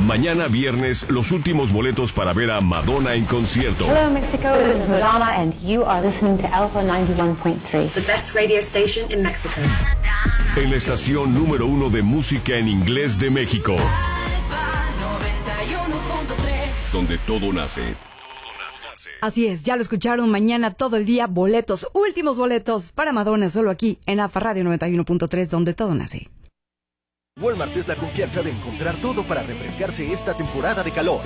Mañana viernes, los últimos boletos para ver a Madonna en concierto. Hello Mexico, this is Madonna and you are listening to Alpha 91.3. The best radio station in Mexico. En la estación número 1 de música en inglés de México. Donde todo nace. Así es, ya lo escucharon, mañana todo el día, boletos, últimos boletos para Madonna, solo aquí en AFA Radio 91.3, donde todo nace. Walmart es la confianza de encontrar todo para refrescarse esta temporada de calor.